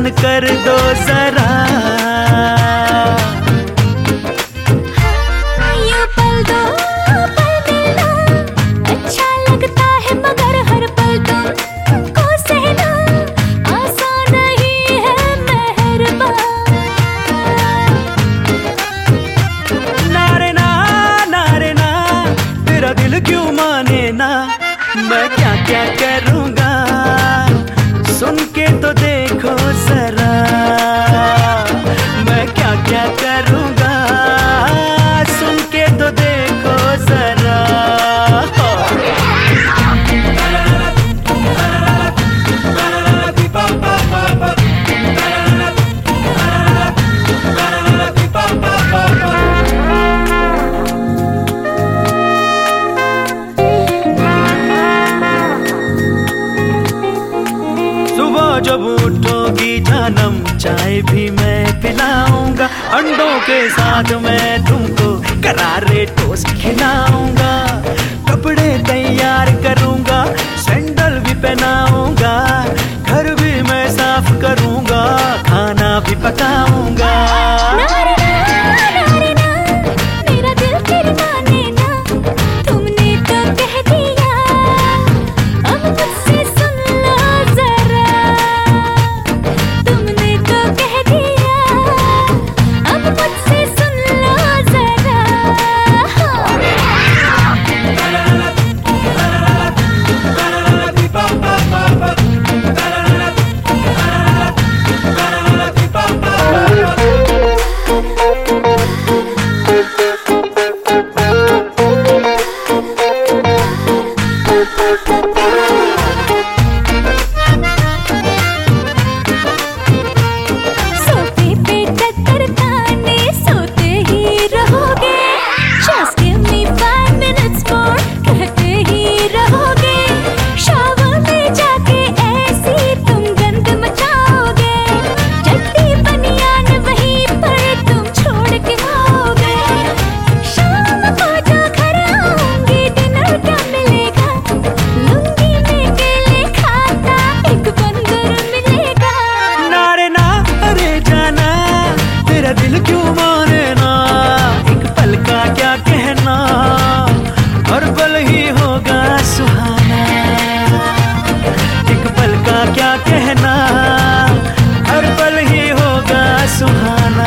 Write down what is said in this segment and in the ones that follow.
कर दो जरा। यूं पल दो पल मिलना अच्छा लगता है, मगर हर पल तुमको सहना आसान नहीं है मेहरबान। नारे ना तेरा दिल क्यों माने ना, मैं क्या क्या करूँगा सुन के तो देखो जरा। मैं क्या क्या करूँगा सुन के तो देखो जरा। सुबह जब उठोगी जानम चाय भी मैं पिलाऊंगा, अंडों के साथ मैं तुमको करारे टोस्ट खिलाऊंगा। कपड़े तैयार करूंगा, सैंडल भी पहनाऊंगा, घर भी मैं साफ करूंगा, खाना भी पकाऊंगा। नारे ना मेरा दिल फिर माने ना, तुमने तो कह दिया अब मुझसे सुन लो जरा। तुमने तो कह दिया अब मुझसे सुन लो जरा। सोते पे टक्कर खाने सोते ही रहोगे, Just give me 5 minutes more कहते ही रहोगे। शावर में जाके ऐसी तुम गंद मचाओगे, चड्डी बनियान वहीं पर तुम छोड़ के आओगे। शाम को जो घर आऊंगी डिनर क्या मिलेगा, लुंगी में केले खाता एक बंदर मिलेगा। नारे ना अरे जाना तेरा दिल क्यों माने ना, एक पल का क्या कहना हर पल ही होगा सुहाना। एक पल का क्या कहना हर पल ही होगा सुहाना।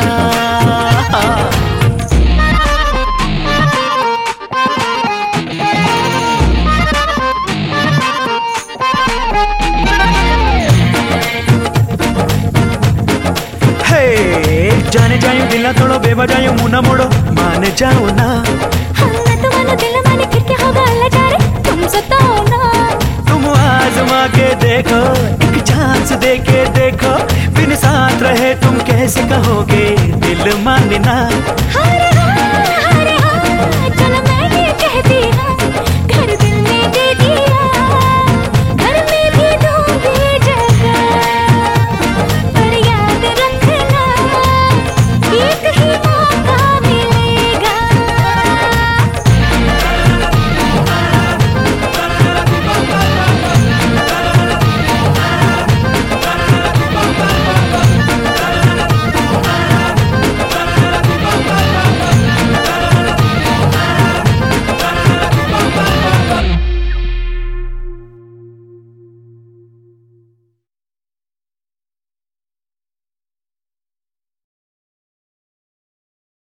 जाने जायूं दिल ना तोड़ो, बेवजह मुंह ना मोड़ो, मान जाओ ना। हम न तो मानो दिल माने फिर क्या होगा, अल्लाह जाने तुम सताओ ना। तुम आजमा के देखो, एक चांस दे के देखो, बिन साथ रहे तुम कैसे कहोगे दिल मानना। हर